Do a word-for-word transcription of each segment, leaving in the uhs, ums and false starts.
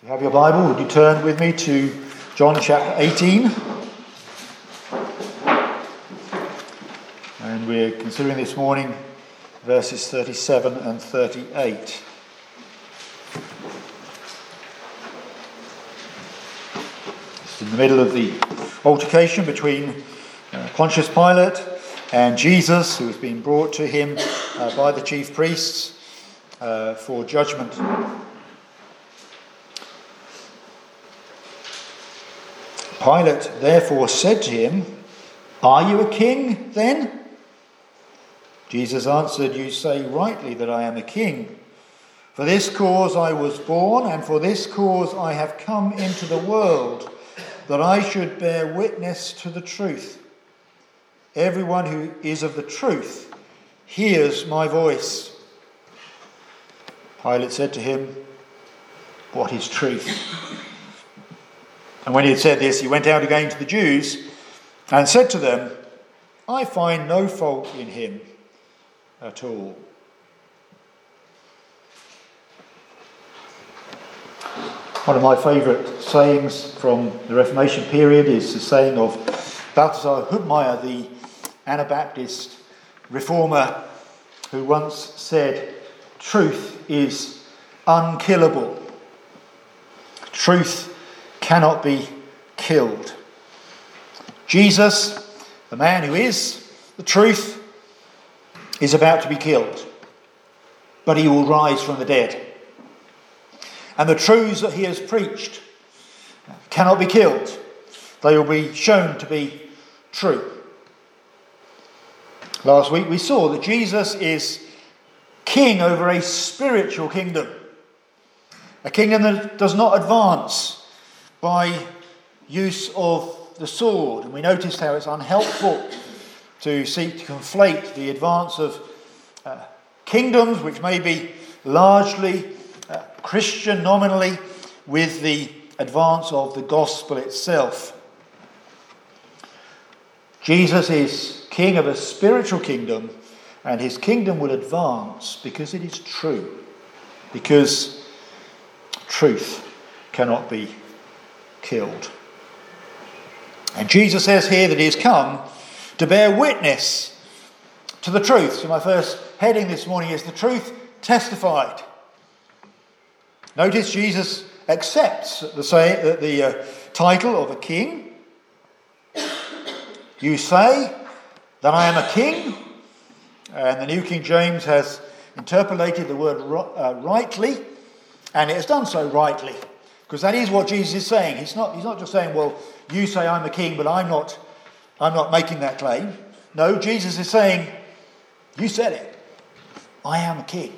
you have your Bible, would you turn with me to John chapter eighteen? And we're considering this morning verses thirty-seven and thirty-eight. It's in the middle of the altercation between uh, Pontius Pilate and Jesus, who has been brought to him uh, by the chief priests uh, for judgment. Pilate therefore said to him, "Are you a king then?" Jesus answered, "You say rightly that I am a king. For this cause I was born, and for this cause I have come into the world, that I should bear witness to the truth. Everyone who is of the truth hears my voice." Pilate said to him, "What is truth?" And when he had said this, he went out again to the Jews and said to them, "I find no fault in him at all." One of my favourite sayings from the Reformation period is the saying of Balthasar Hubmaier, the Anabaptist reformer, who once said, "Truth is unkillable. Truth cannot be killed." Jesus, the man who is the truth, is about to be killed, but he will rise from the dead. And the truths that he has preached cannot be killed. They will be shown to be true. Last week we saw that Jesus is king over a spiritual kingdom, a kingdom that does not advance by use of the sword. And we noticed how it's unhelpful to seek to conflate the advance of uh, kingdoms, which may be largely uh, Christian nominally, with the advance of the gospel itself. Jesus is king of a spiritual kingdom, and his kingdom will advance because it is true, because truth cannot be killed. And Jesus says here that he has come to bear witness to the truth. So my first heading this morning is the truth testified. Notice Jesus accepts the, say, the uh, title of a king. "You say that I am a king," and the New King James has interpolated the word uh, rightly, and it has done so rightly, because that is what Jesus is saying. He's not, he's not just saying, "Well, you say I'm a king, but I'm not, I'm not making that claim." No, Jesus is saying, "You said it. I am a king."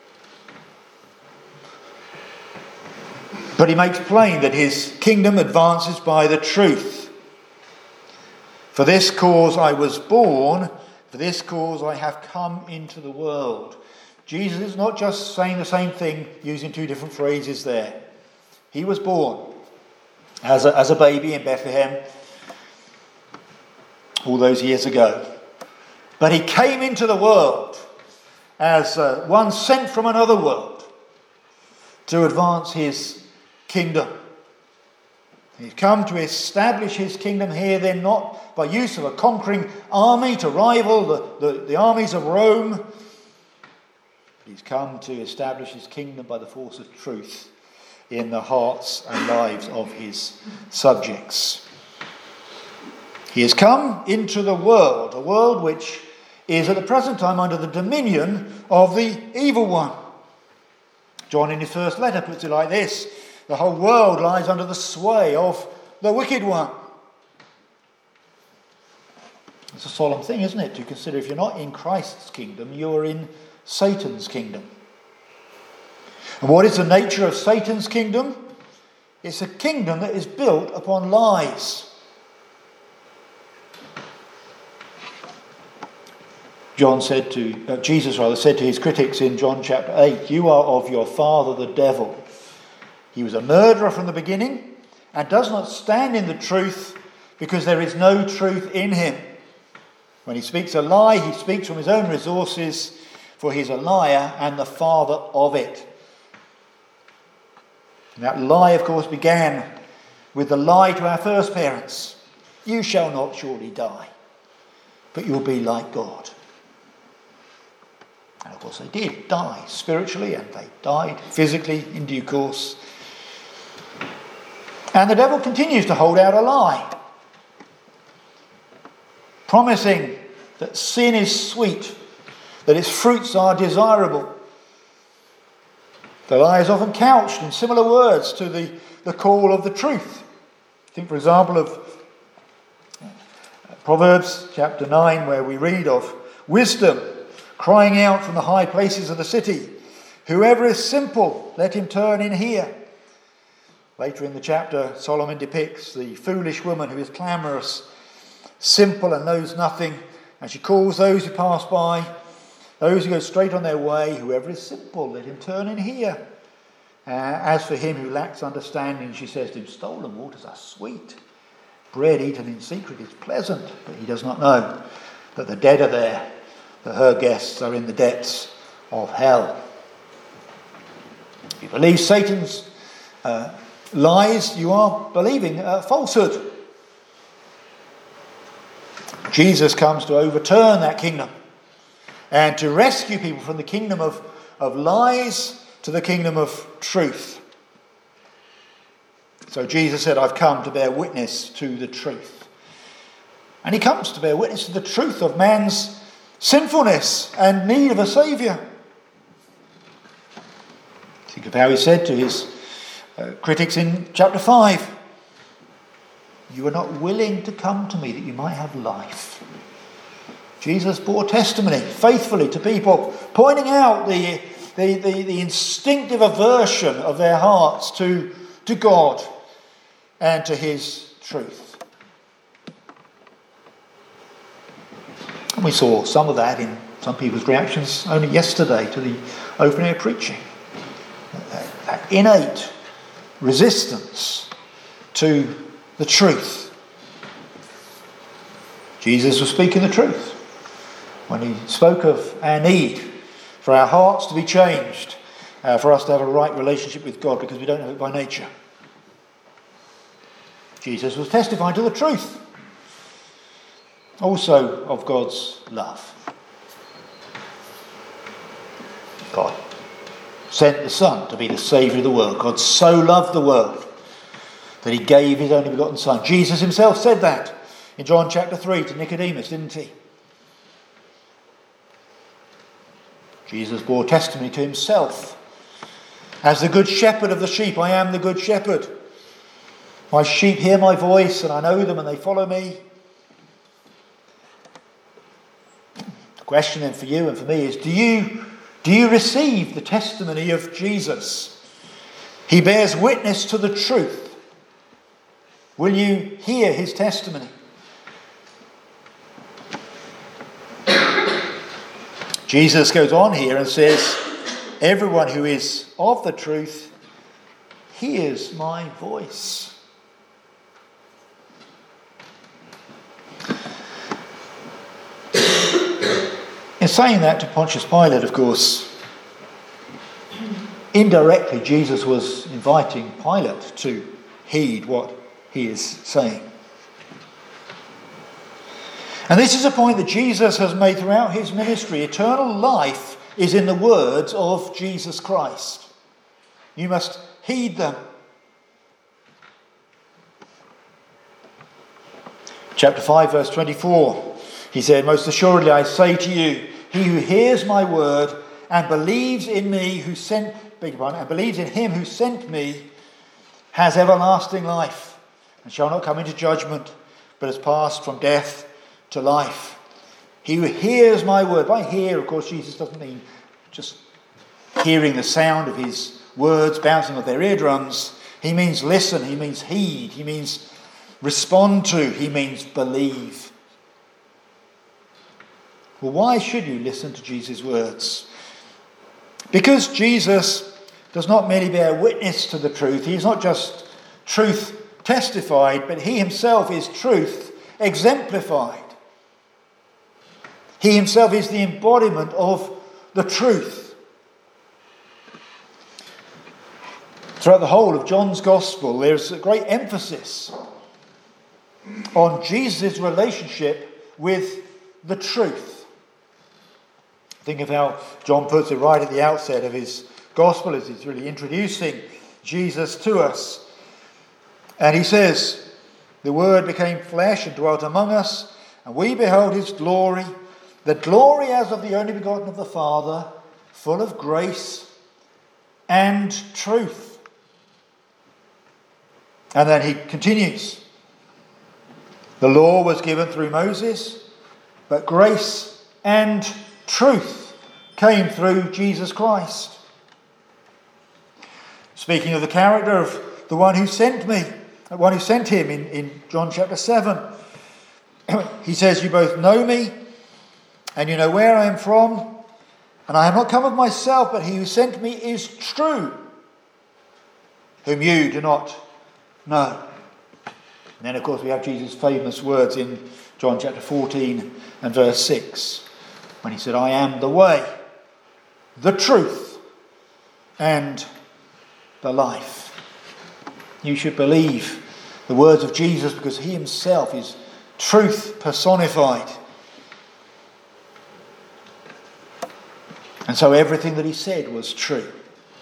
But he makes plain that his kingdom advances by the truth. "For this cause I was born, for this cause I have come into the world." Jesus is not just saying the same thing using two different phrases there. He was born as a, as a baby in Bethlehem all those years ago. But he came into the world as uh, one sent from another world to advance his kingdom. He's come to establish his kingdom here, then not by use of a conquering army to rival the, the, the armies of Rome. He's come to establish his kingdom by the force of truth in the hearts and lives of his subjects. He has come into the world, a world which is at the present time under the dominion of the evil one. John in his first letter puts it like this: "The whole world lies under the sway of the wicked one." It's a solemn thing, isn't it, to consider if you're not in Christ's kingdom, you're in Satan's kingdom. And what is the nature of Satan's kingdom? It's a kingdom that is built upon lies. John said to uh, Jesus rather said to his critics in John chapter eight, "You are of your father the devil. He was a murderer from the beginning and does not stand in the truth, because there is no truth in him. When he speaks a lie, he speaks from his own resources, for he is a liar and the father of it." And that lie, of course, began with the lie to our first parents. You shall not surely die, but you'll be like God. And of course they did die spiritually, and they died physically in due course. And the devil continues to hold out a lie, promising that sin is sweet, that its fruits are desirable. The lie is often couched in similar words to the, the call of the truth. Think, for example, of Proverbs chapter nine, where we read of wisdom crying out from the high places of the city, whoever is simple, let him turn in here. Later in the chapter, Solomon depicts the foolish woman who is clamorous, simple and knows nothing, and she calls those who pass by, those who go straight on their way, whoever is simple, let him turn in here. Uh, as for him who lacks understanding, she says to him, stolen waters are sweet. Bread eaten in secret is pleasant, but he does not know that the dead are there, that her guests are in the depths of hell. If you believe Satan's uh, lies, you are believing uh, falsehood. Jesus comes to overturn that kingdom and to rescue people from the kingdom of, of lies to the kingdom of truth. So Jesus said, I've come to bear witness to the truth. And he comes to bear witness to the truth of man's sinfulness and need of a saviour. Think of how he said to his uh, critics in chapter five, you are not willing to come to me that you might have life. Jesus bore testimony faithfully to people, pointing out the, the, the, the instinctive aversion of their hearts to, to God and to his truth. And we saw some of that in some people's reactions only yesterday to the open air preaching. That, that innate resistance to the truth. Jesus was speaking the truth when he spoke of our need for our hearts to be changed, uh, for us to have a right relationship with God because we don't have it by nature. Jesus was testifying to the truth, also of God's love. God sent the Son to be the Saviour of the world. God so loved the world that he gave his only begotten Son. Jesus himself said that in John chapter three to Nicodemus, didn't he? Jesus bore testimony to himself. As the good shepherd of the sheep, I am the good shepherd. My sheep hear my voice and I know them and they follow me. The question then for you and for me is, do you, do you receive the testimony of Jesus? He bears witness to the truth. Will you hear his testimony? Jesus goes on here and says, everyone who is of the truth hears my voice. In saying that to Pontius Pilate, of course, indirectly Jesus was inviting Pilate to heed what he is saying. And this is a point that Jesus has made throughout his ministry. Eternal life is in the words of Jesus Christ. You must heed them. Chapter five, verse twenty-four, he said, most assuredly I say to you, he who hears my word and believes in me who sent, beg your pardon, and believes in him who sent me has everlasting life and shall not come into judgment, but has passed from death to life. He who hears my word. By hear, of course, Jesus doesn't mean just hearing the sound of his words bouncing off their eardrums. He means listen. He means heed. He means respond to. He means believe. Well, why should you listen to Jesus' words? Because Jesus does not merely bear witness to the truth. He is not just truth testified, but he himself is truth exemplified. He himself is the embodiment of the truth. Throughout the whole of John's Gospel, there's a great emphasis on Jesus' relationship with the truth. Think of how John puts it right at the outset of his Gospel as he's really introducing Jesus to us. And he says, "The Word became flesh and dwelt among us, and we beheld his glory, the glory as of the only begotten of the Father, full of grace and truth." And then he continues, "The law was given through Moses, but grace and truth came through Jesus Christ." Speaking of the character of the one who sent me, the one who sent him in, in John chapter seven, he says, "You both know me, and you know where I am from, and I have not come of myself, but he who sent me is true, whom you do not know." And then, of course, we have Jesus' famous words in John chapter fourteen and verse six, when he said, "I am the way, the truth, and the life." You should believe the words of Jesus because he himself is truth personified. And so everything that he said was true.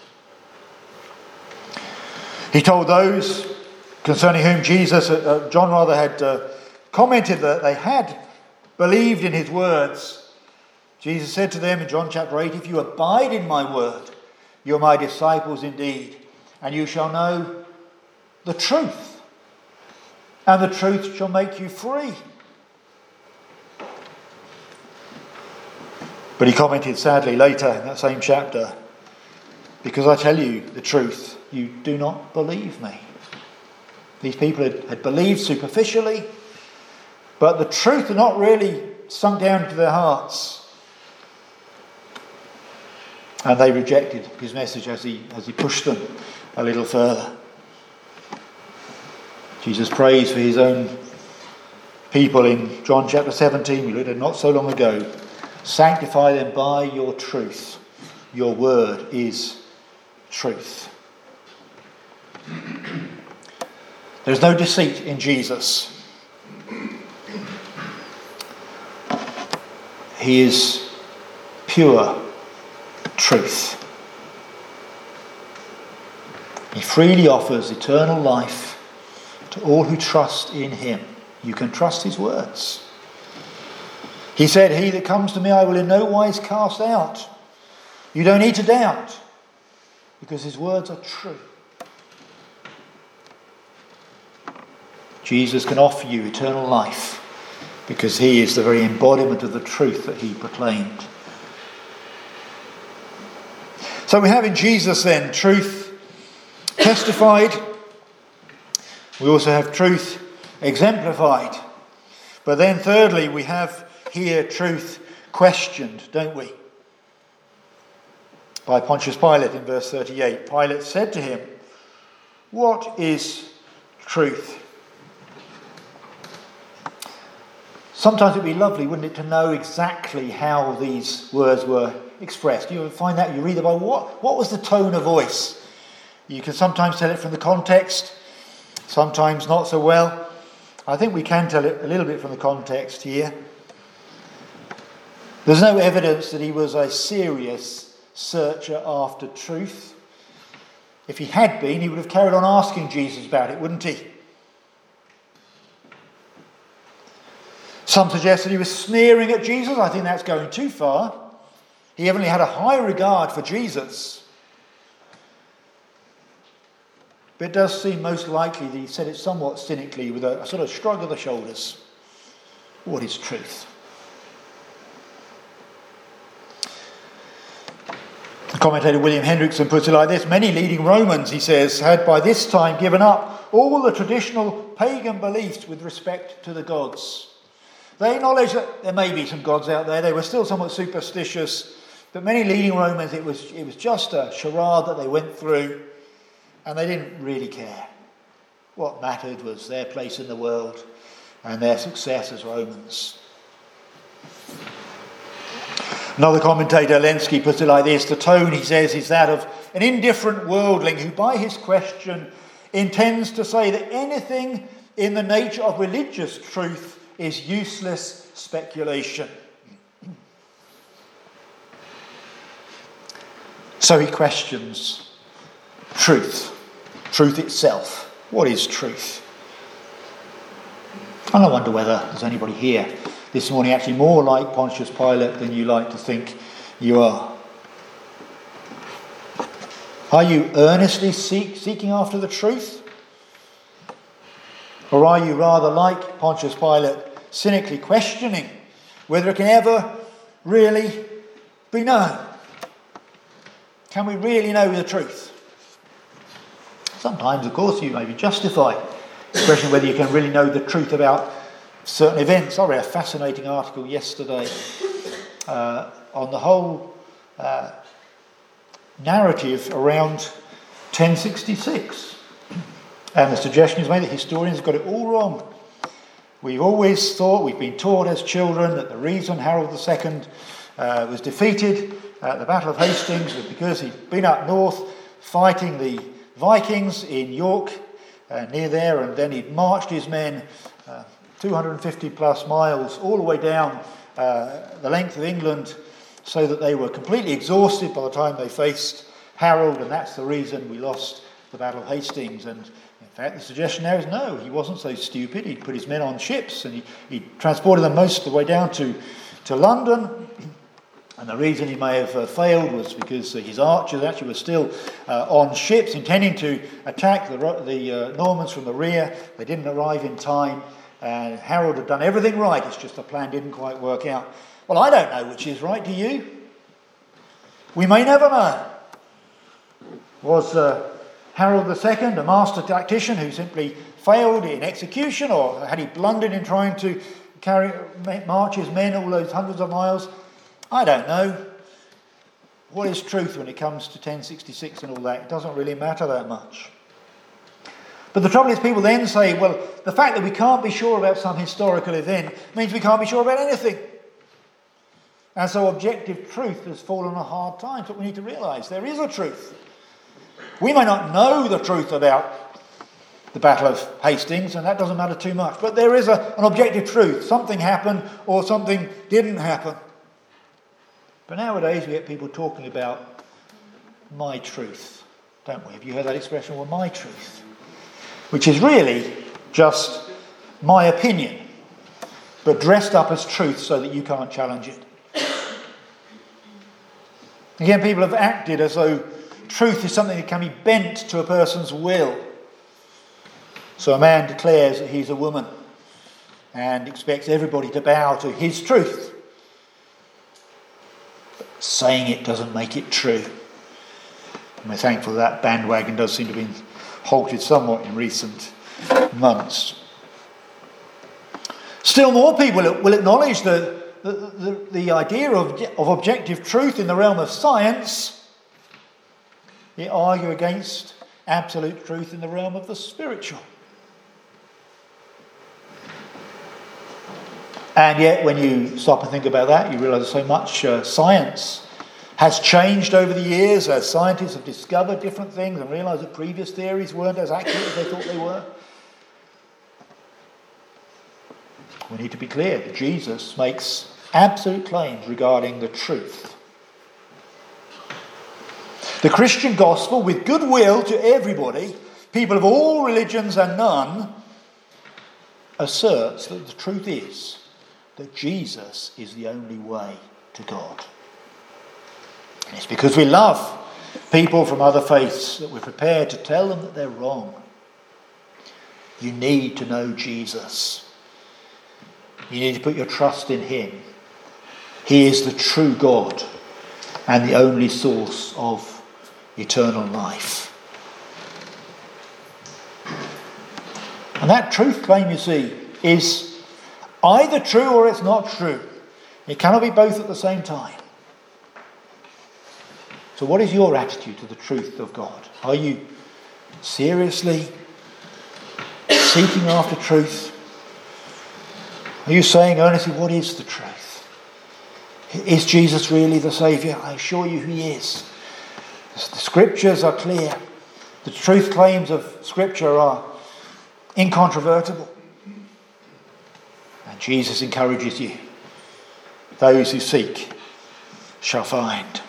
He told those concerning whom Jesus, uh, John rather, had uh, commented that they had believed in his words. Jesus said to them in John chapter eight, "If you abide in my word, you are my disciples indeed, and you shall know the truth, and the truth shall make you free." But he commented sadly later in that same chapter, "Because I tell you the truth, you do not believe me." These people had, had believed superficially, but the truth had not really sunk down into their hearts. And they rejected his message as he, as he pushed them a little further. Jesus prays for his own people in John chapter seventeen, we looked at not so long ago. "Sanctify them by your truth. Your word is truth." There's no deceit in Jesus. He is pure truth. He freely offers eternal life to all who trust in him. You can trust his words. He said, "He that comes to me I will in no wise cast out." You don't need to doubt, because his words are true. Jesus can offer you eternal life because he is the very embodiment of the truth that he proclaimed. So we have in Jesus then truth testified. We also have truth exemplified. But then thirdly, we have here truth questioned, don't we? By Pontius Pilate in verse thirty-eight. Pilate said to him, "What is truth?" Sometimes it would be lovely, wouldn't it, to know exactly how these words were expressed. You find that, you read the Bible, what, what was the tone of voice? You can sometimes tell it from the context, sometimes not so well. I think we can tell it a little bit from the context here. There's no evidence that he was a serious searcher after truth. If he had been, he would have carried on asking Jesus about it, wouldn't he? Some suggest that he was sneering at Jesus. I think that's going too far. He evidently had a high regard for Jesus. But it does seem most likely that he said it somewhat cynically with a, a sort of shrug of the shoulders. What is truth? The commentator William Hendrickson puts it like this. Many leading Romans, he says, had by this time given up all the traditional pagan beliefs with respect to the gods. They acknowledged that there may be some gods out there. They were still somewhat superstitious. But many leading Romans, it was, it was just a charade that they went through. And they didn't really care. What mattered was their place in the world and their success as Romans. Another commentator, Lenski, puts it like this. The tone, he says, is that of an indifferent worldling who by his question intends to say that anything in the nature of religious truth is useless speculation. So he questions truth, truth itself. What is truth? And I wonder whether there's anybody here this morning actually more like Pontius Pilate than you like to think you are. Are you earnestly seek, seeking after the truth? Or are you rather like Pontius Pilate, cynically questioning whether it can ever really be known? Can we really know the truth? Sometimes, of course, you may be justified in questioning whether you can really know the truth about certain events. I read a fascinating article yesterday uh, on the whole uh, narrative around ten sixty-six. And the suggestion is made that historians have got it all wrong. We've always thought, we've been taught as children, that the reason Harold the Second uh, was defeated at the Battle of Hastings was because he'd been up north fighting the Vikings in York, uh, near there, and then he'd marched his men uh, two hundred fifty plus miles all the way down uh, the length of England, so that they were completely exhausted by the time they faced Harold, and that's the reason we lost the Battle of Hastings. And in fact, the suggestion there is no, he wasn't so stupid. He'd put his men on ships and he, he transported them most of the way down to, to London. And the reason he may have uh, failed was because uh, his archers actually were still uh, on ships intending to attack the, the uh, Normans from the rear. They didn't arrive in time, and Harold had done everything right. It's just the plan didn't quite work out. Well, I don't know which is right, do you? We may never know. Was uh, Harold the Second a master tactician who simply failed in execution, or had he blundered in trying to carry march his men all those hundreds of miles? I don't know. What is truth when it comes to ten sixty-six and all that? It doesn't really matter that much. But the trouble is, people then say, well, the fact that we can't be sure about some historical event means we can't be sure about anything. And so objective truth has fallen on hard times. But we need to realise there is a truth. We may not know the truth about the Battle of Hastings, and that doesn't matter too much. But there is a, an objective truth. Something happened or something didn't happen. But nowadays we get people talking about my truth, don't we? Have you heard that expression, well, my truth? Which is really just my opinion, but dressed up as truth so that you can't challenge it. Again, people have acted as though truth is something that can be bent to a person's will. So a man declares that he's a woman and expects everybody to bow to his truth. But saying it doesn't make it true. And we're thankful that bandwagon does seem to have been halted somewhat in recent months. Still more people will acknowledge the, the, the, the idea of, of objective truth in the realm of science, yet argue against absolute truth in the realm of the spiritual. And yet when you stop and think about that, you realise so much uh, science has changed over the years as scientists have discovered different things and realised that previous theories weren't as accurate as they thought they were. We need to be clear that Jesus makes absolute claims regarding the truth. The Christian gospel, with goodwill to everybody, people of all religions and none, asserts that the truth is that Jesus is the only way to God. And it's because we love people from other faiths that we're prepared to tell them that they're wrong. You need to know Jesus. You need to put your trust in him. He is the true God and the only source of eternal life. And that truth claim, you see, is either true or it's not true. It cannot be both at the same time. So what is your attitude to the truth of God? Are you seriously seeking after truth? Are you saying earnestly, what is the truth? Is Jesus really the Saviour? I assure you he is. The scriptures are clear. The truth claims of Scripture are incontrovertible. And Jesus encourages you. Those who seek shall find.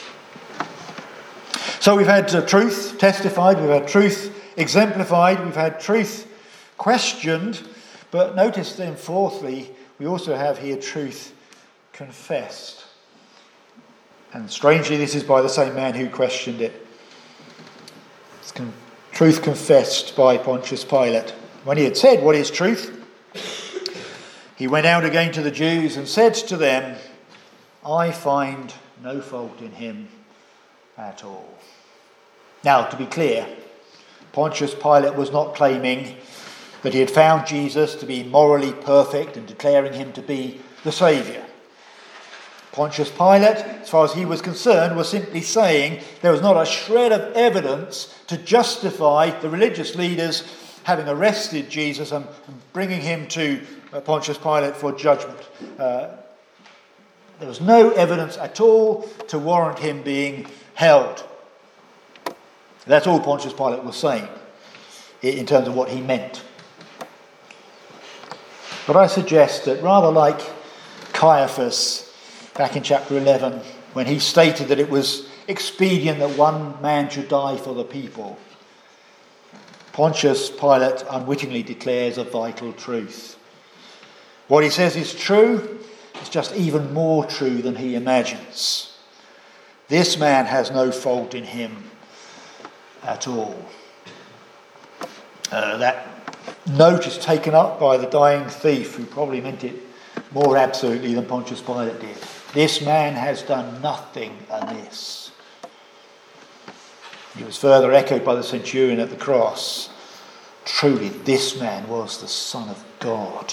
So we've had uh, truth testified, we've had truth exemplified, we've had truth questioned, but notice then fourthly, we also have here truth confessed. And strangely, this is by the same man who questioned it. It's con- truth confessed by Pontius Pilate. When he had said, "What is truth?" he went out again to the Jews and said to them, "I find no fault in him at all." Now, to be clear, Pontius Pilate was not claiming that he had found Jesus to be morally perfect and declaring him to be the Saviour. Pontius Pilate, as far as he was concerned, was simply saying there was not a shred of evidence to justify the religious leaders having arrested Jesus and bringing him to Pontius Pilate for judgment. Uh, there was no evidence at all to warrant him being held. That's all Pontius Pilate was saying in terms of what he meant. But I suggest that rather like Caiaphas back in chapter eleven, when he stated that it was expedient that one man should die for the people, Pontius Pilate unwittingly declares a vital truth. What he says is true, it's just even more true than he imagines. This man has no fault in him at all. Uh, that note is taken up by the dying thief, who probably meant it more absolutely than Pontius Pilate did. This man has done nothing amiss. It was further echoed by the centurion at the cross. Truly, this man was the Son of God.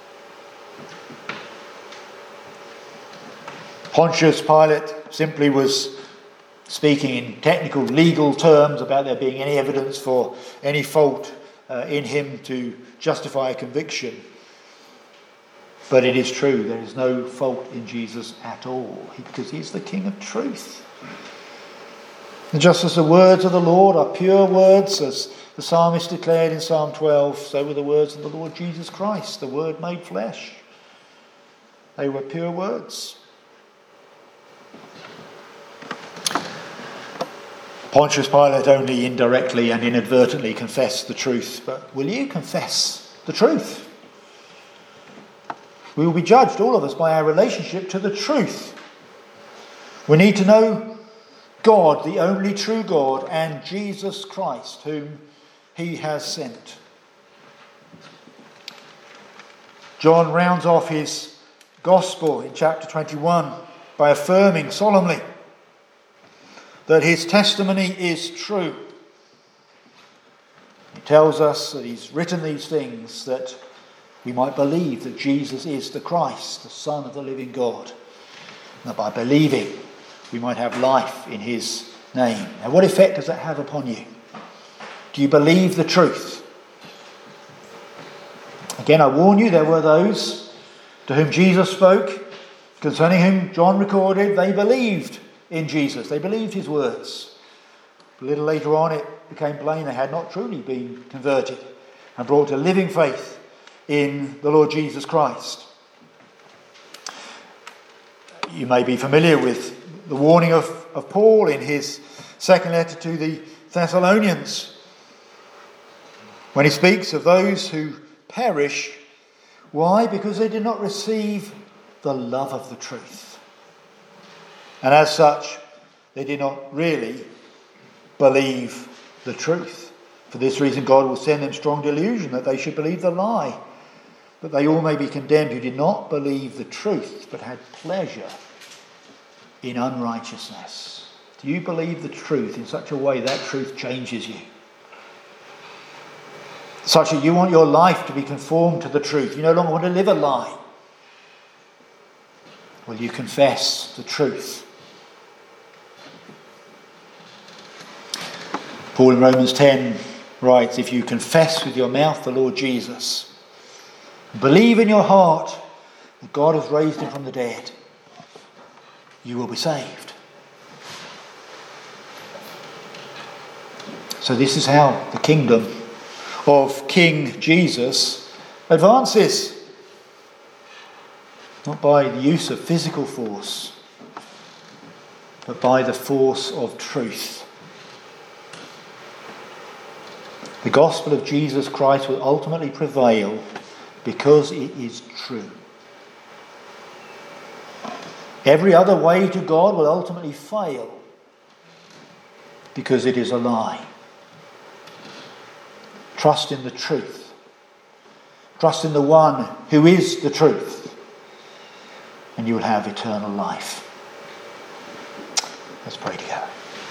Pontius Pilate simply was speaking in technical legal terms about there being any evidence for any fault uh, in him to justify a conviction. But it is true, there is no fault in Jesus at all, because he is the King of truth. And just as the words of the Lord are pure words, as the psalmist declared in Psalm twelve, so were the words of the Lord Jesus Christ, the Word made flesh. They were pure words. Pontius Pilate only indirectly and inadvertently confessed the truth, but will you confess the truth? We will be judged, all of us, by our relationship to the truth. We need to know God, the only true God, and Jesus Christ, whom he has sent. John rounds off his gospel in chapter twenty-one by affirming solemnly that his testimony is true. He tells us that he's written these things that we might believe that Jesus is the Christ, the Son of the living God. And that by believing we might have life in his name. Now, what effect does that have upon you? Do you believe the truth? Again, I warn you, there were those to whom Jesus spoke, concerning whom John recorded, they believed in Jesus. They believed his words. A little later on it became plain they had not truly been converted and brought to living faith in the Lord Jesus Christ. You may be familiar with the warning of, of Paul in his second letter to the Thessalonians, when he speaks of those who perish. Why? Because they did not receive the love of the truth. And as such, they did not really believe the truth. For this reason, God will send them strong delusion that they should believe the lie, that they all may be condemned who did not believe the truth, but had pleasure in unrighteousness. Do you believe the truth in such a way that truth changes you? Such that you want your life to be conformed to the truth. You no longer want to live a lie. Will you confess the truth? Paul in Romans ten writes, if you confess with your mouth the Lord Jesus, believe in your heart that God has raised him from the dead, you will be saved. So this is how the kingdom of King Jesus advances. Not by the use of physical force, but by the force of truth. The gospel of Jesus Christ will ultimately prevail because it is true. Every other way to God will ultimately fail because it is a lie. Trust in the truth. Trust in the one who is the truth, and you will have eternal life. Let's pray together.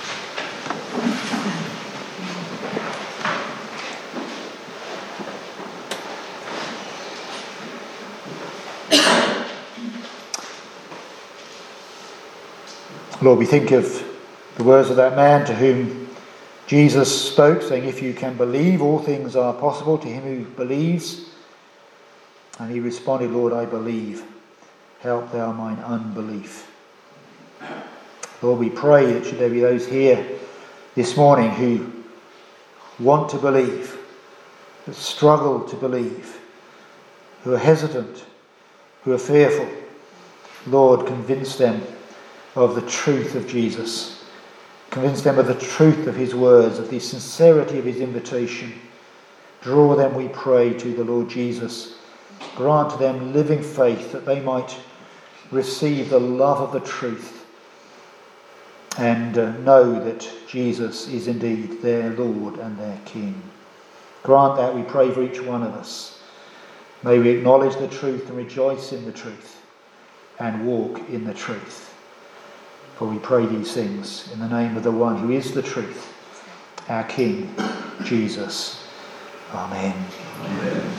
Lord, we think of the words of that man to whom Jesus spoke, saying, if you can believe, all things are possible to him who believes. And he responded, Lord, I believe. Help thou mine unbelief. Lord, we pray that should there be those here this morning who want to believe, that struggle to believe, who are hesitant, who are fearful, Lord, convince them of the truth of Jesus. Convince them of the truth of his words, of the sincerity of his invitation. Draw them, we pray, to the Lord Jesus. Grant to them living faith that they might receive the love of the truth and uh, know that Jesus is indeed their Lord and their King. Grant that, we pray, for each one of us. May we acknowledge the truth and rejoice in the truth and walk in the truth. For we pray these things in the name of the one who is the truth, our King, Jesus. Amen. Amen.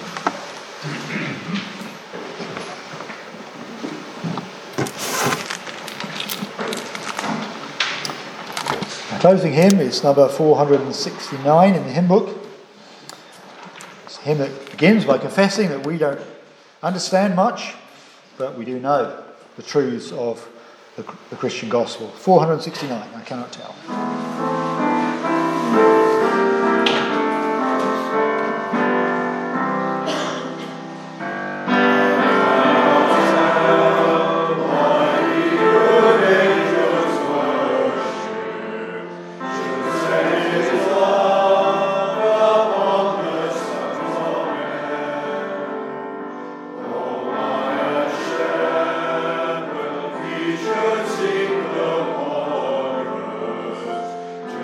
Our closing hymn is number four hundred sixty-nine in the hymn book. It's a hymn that begins by confessing that we don't understand much, but we do know the truths of the, the Christian gospel. four hundred sixty-nine, I cannot tell. To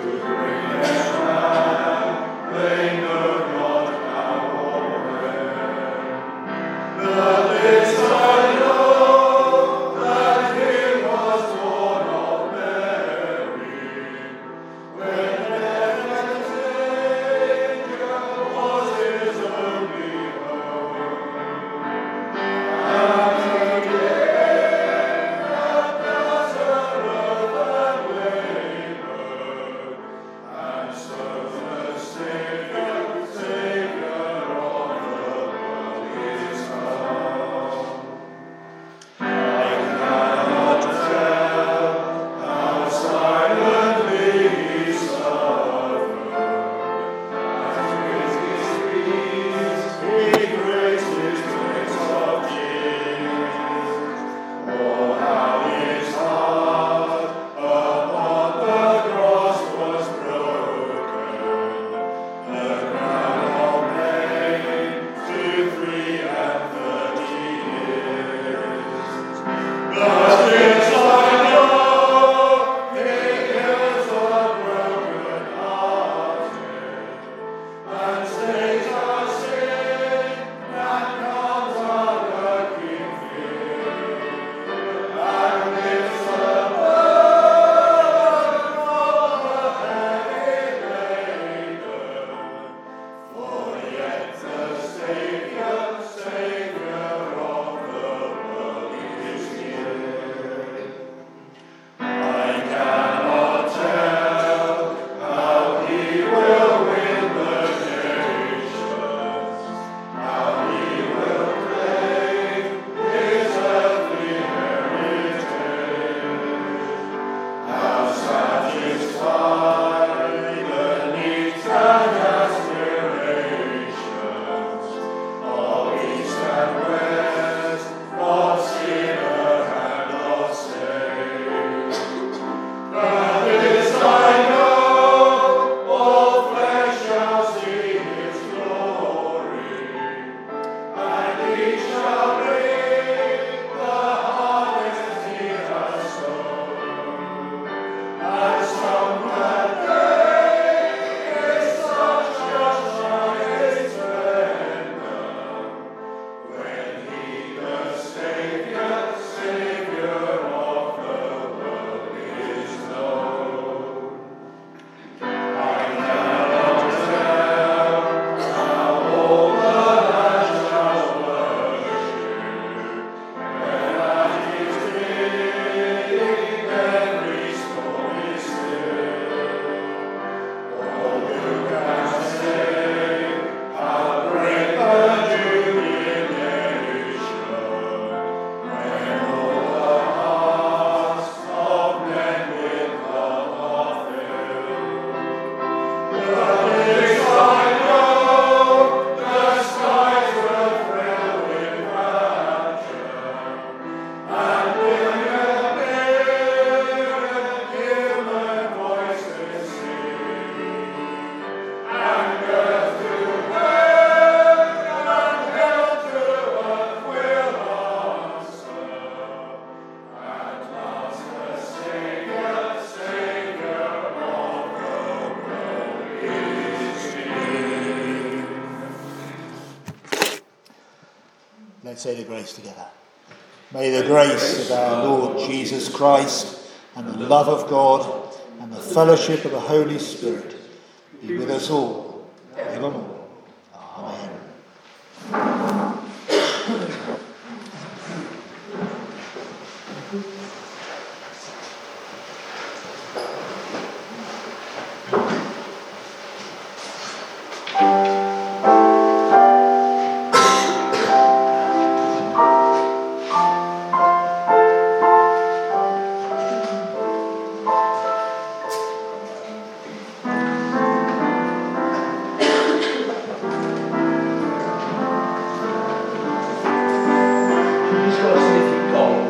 Let's say the grace together. May the grace of our Lord Jesus Christ and the love of God and the fellowship of the Holy Spirit be with us all evermore. Amen. Just got to see if you got